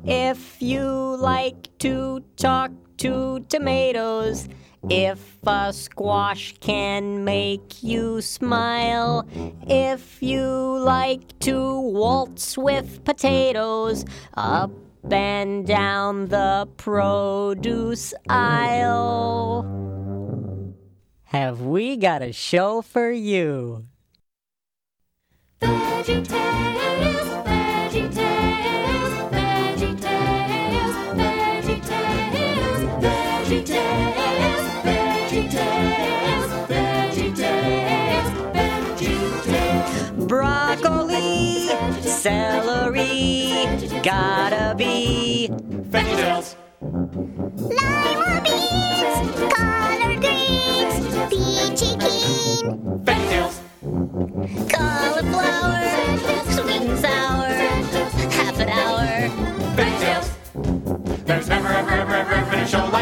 If you like to talk to tomatoes, if a squash can make you smile, if you like to waltz with potatoes, up and down the produce aisle, have we got a show for you? VeggieTales, VeggieTales, VeggieTales, VeggieTales, VeggieTales, VeggieTales, VeggieTales, VeggieTales. Broccoli, celery, gotta be VeggieTales. Lima beans, collard greens, peachy keen, VeggieTales. cauliflower, sweet and sour, half an hour. VeggieTales. There's never, ever, ever, ever been a show like